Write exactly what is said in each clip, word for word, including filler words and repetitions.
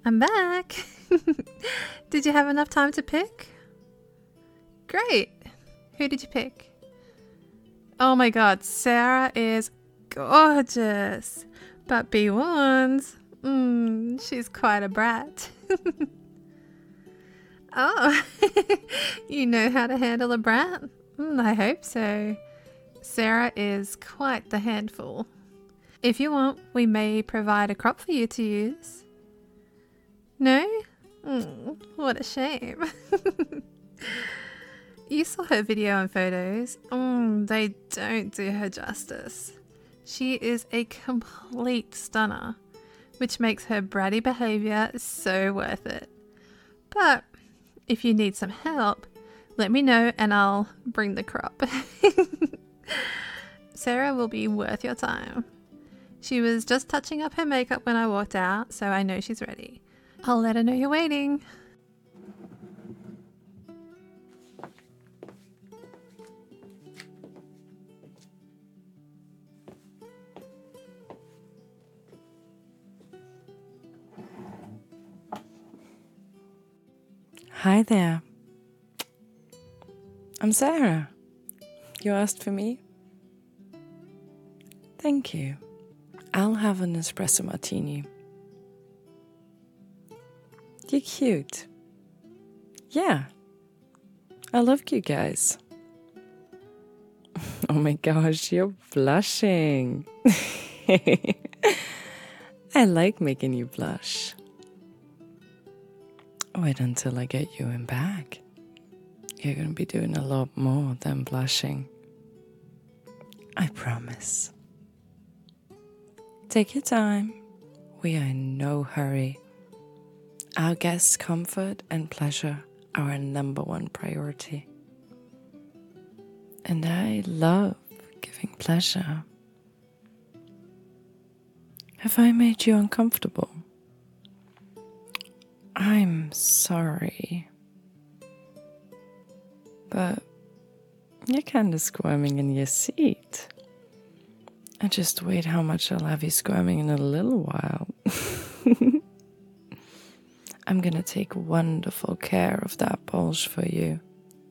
I'm back. Did you have enough time to pick? Great. Who did you pick? Oh my god, Sarah is gorgeous. But be warned, mm, she's quite a brat. Oh, you know how to handle a brat? Mm, I hope so. Sarah is quite the handful. If you want, we may provide a crop for you to use. No? Mm, what a shame. You saw her video and photos. Mm, they don't do her justice. She is a complete stunner, which makes her bratty behaviour so worth it. But if you need some help, let me know and I'll bring the crop. Sarah will be worth your time. She was just touching up her makeup when I walked out, so I know she's ready. I'll let her know you're waiting. Hi there. I'm Sarah. You asked for me? Thank you. I'll have an espresso martini. You're cute. Yeah. I love you guys. Oh my gosh, you're blushing. I like making you blush. Wait until I get you in bag. You're going to be doing a lot more than blushing. I promise. Take your time. We are in no hurry. Our guests' comfort and pleasure are our number one priority. And I love giving pleasure. Have I made you uncomfortable? I'm sorry. But you're kind of squirming in your seat. I just wait how much I'll have you squirming in a little while. I'm gonna take wonderful care of that bulge for you.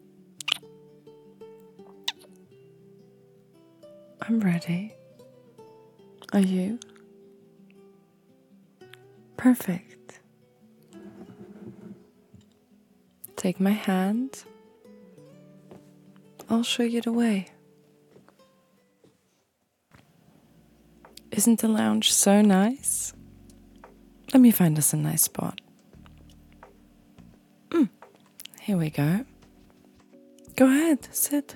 I'm ready. Are you? Perfect. Take my hand. I'll show you the way. Isn't the lounge so nice? Let me find us a nice spot. Mm, here we go. Go ahead, sit.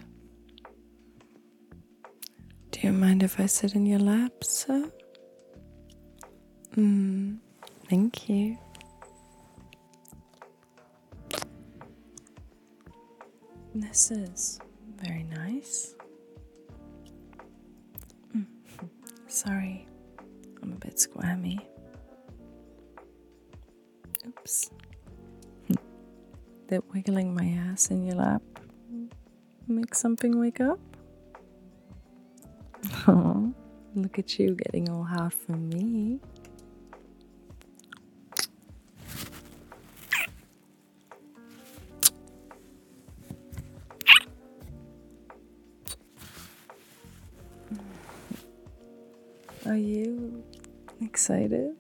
Do you mind if I sit in your lap, sir? Mm, thank you. This is very nice. Mm. Sorry, I'm a bit squirmy. Oops. Did wiggling my ass in your lap make something wake up? Oh, look at you getting all hard for me. Are you excited?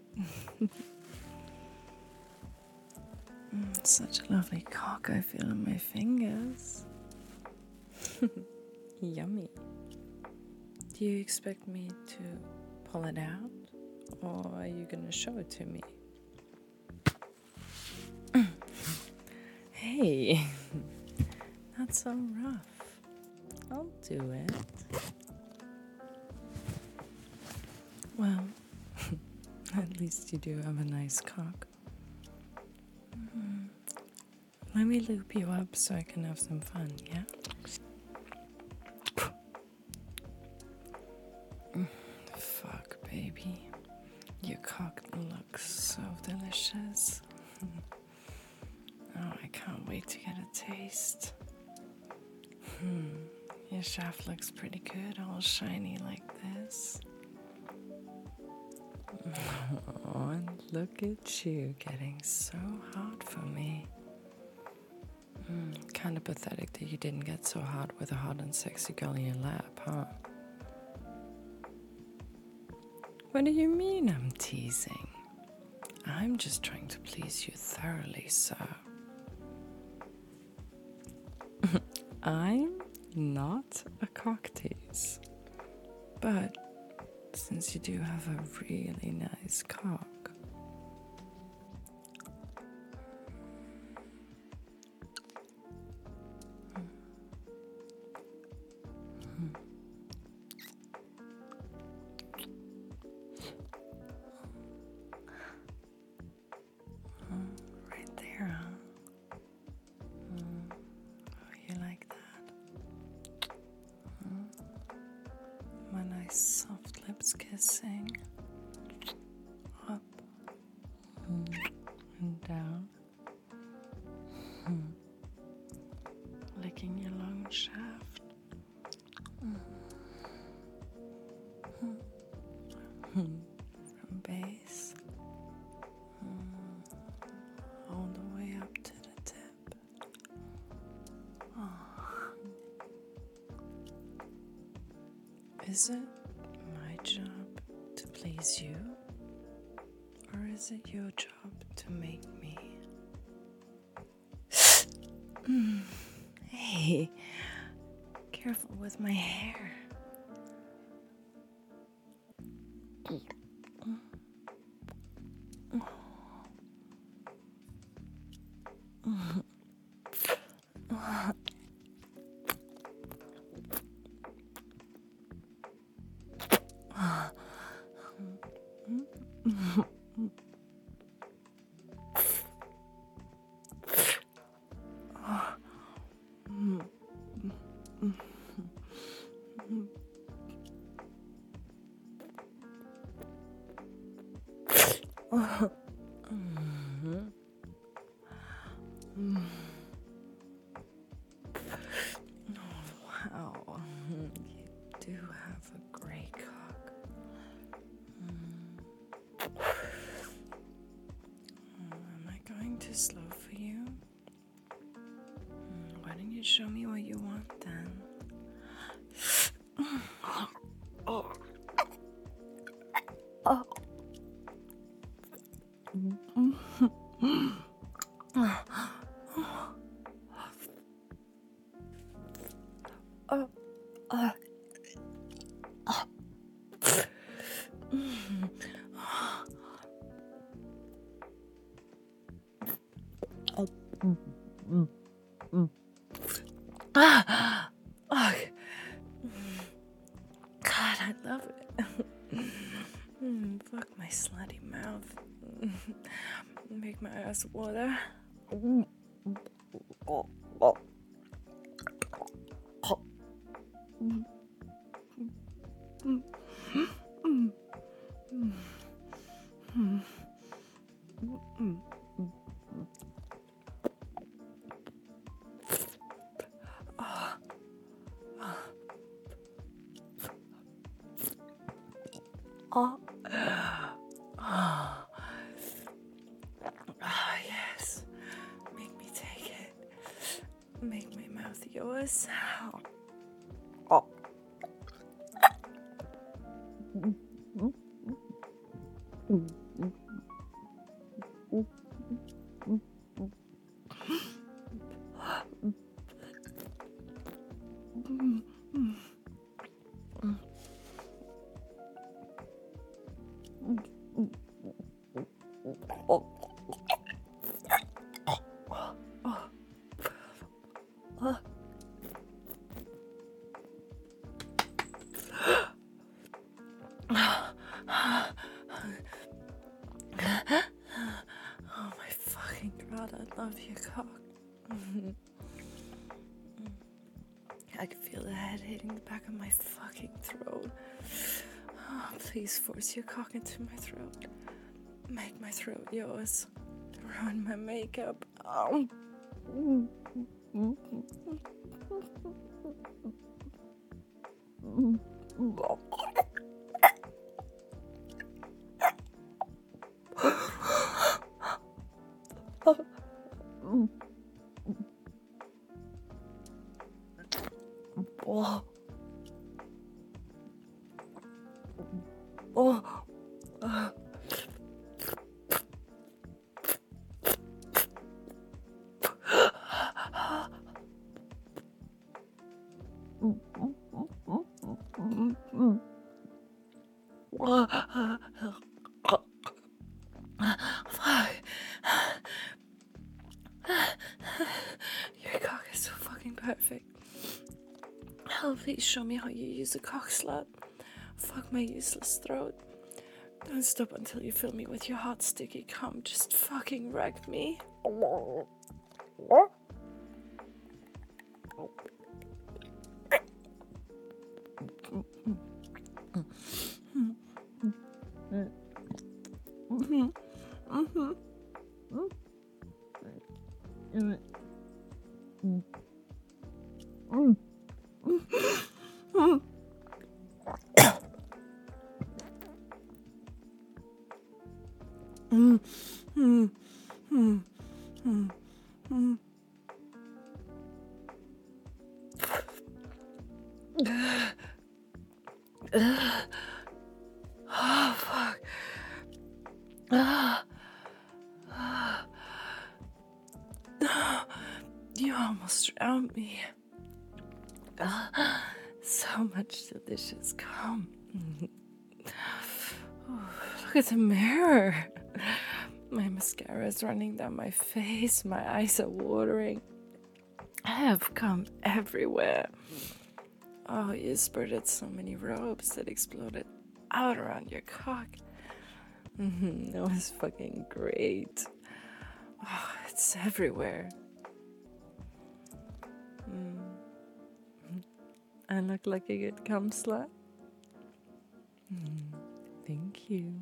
mm, such a lovely cock I feel on my fingers. Yummy. Do you expect me to pull it out? Or are you going to show it to me? Hey, not so rough. I'll do it. Well, at least you do have a nice cock. Mm-hmm. Let me loop you up so I can have some fun, yeah? Fuck, baby. Your cock looks so delicious. Oh, I can't wait to get a taste. Hmm, your shaft looks pretty good, all shiny like this. Oh, and look at you getting so hot for me. Mm, kind of pathetic that you didn't get so hot with a hot and sexy girl in your lap, huh? What do you mean I'm teasing? I'm just trying to please you thoroughly, sir. I'm not a cock tease. But since you do have a really nice cock, right there, huh? Mm. Oh, you like that? Mm. My nice soft lips kissing up mm. and down, mm. licking your long shaft. Mm. Mm. From base mm. all the way up to the tip. Oh. Is it my job to please you, or is it your job to make me? Mm. Hey, careful with my hair. Wow, you do have a great cock. Mm. Am I going too slow for you? Mm, why don't you show me what you want then? Oh. Oh. Oh. Uh. Ah, oh, God, I love it. Mm, fuck my slutty mouth. Make my ass water. Oh. Oh. Oh, yes. Make me take it. Make my mouth yours. Oh. Oh my fucking God, I love your cock. I can feel the head hitting the back of my fucking throat. Oh, please force your cock into my throat. Make my throat yours. Ruin my makeup. Oh. Oh. Oh. Uh. Fuck. Your cock is so fucking perfect. Hell, please show me how you use a cock slap. Fuck my useless throat. Don't stop until you fill me with your hot, sticky cum. Just fucking wreck me. Oh, fuck. You almost drowned me. So much delicious cum. Look at the mirror. My mascara is running down my face. My eyes are watering. I have cum everywhere. Oh, you spurted so many ropes that exploded out around your cock. Mm-hmm. It was fucking great. Oh, it's everywhere. Mm. I look like a good cum slut. Mm. Thank you.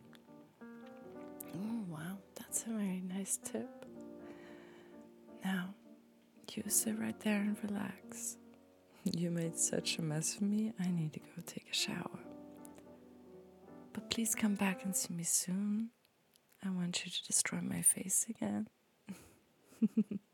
Oh, wow, that's a very nice tip. Now, you sit right there and relax. You made such a mess of me, I need to go take a shower. But please come back and see me soon. I want you to destroy my face again.